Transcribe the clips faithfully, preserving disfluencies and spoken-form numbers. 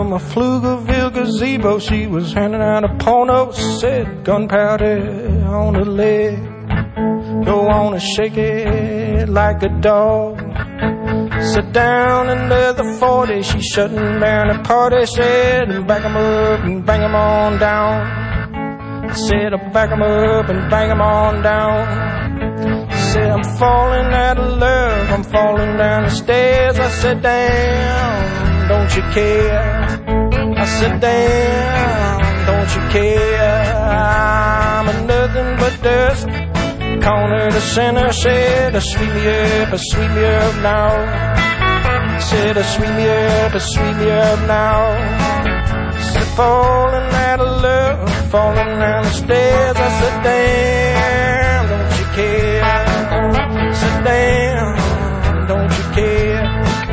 from a Pflugerville gazebo. She was handing out a porno, said gunpowder on the leg. Go on and shake it like a dog. Sit down under the forty, she shutting down the party. Said, back 'em up and bang 'em on down. I said, back 'em up and bang 'em on down. Said, I'm falling out of love, I'm falling down the stairs. I said, damn, don't you care? I said, damn, don't you care? I'm a nothing but dust, corner to center. Said, sweep me up, sweep me up now. Said, sweep me up, sweep me up now. Said, falling out of love, falling down the stairs. I said, damn, don't you care? I said, damn, don't you care?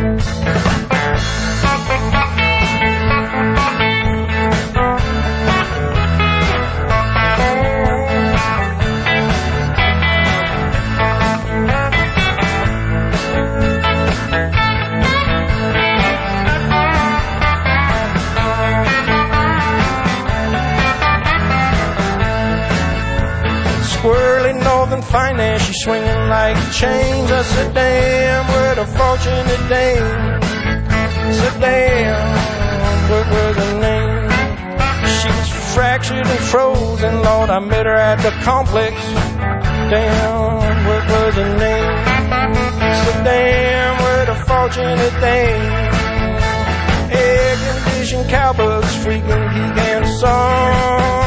Swirly northern finance, she swinging like chains. I said, damn, what a fortunate dame. I said, damn, what was her name? She was fractured and frozen, Lord, I met her at the complex. Damn, what was her name? I said, damn, what a fortunate dame. Air-conditioned cowbirds, freaking geek and song.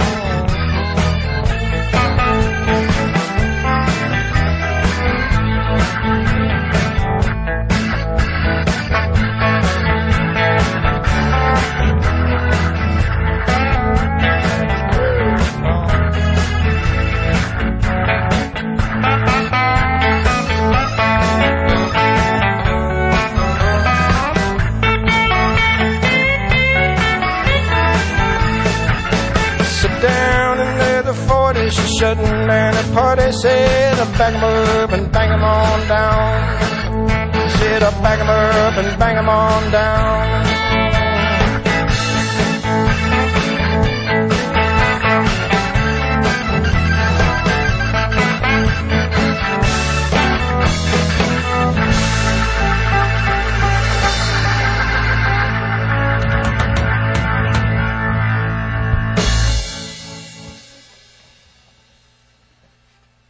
Down into the forties, she's shutting down the party. Said, I back 'em up and bang 'em on down. Said, I back 'em up and bang 'em on down.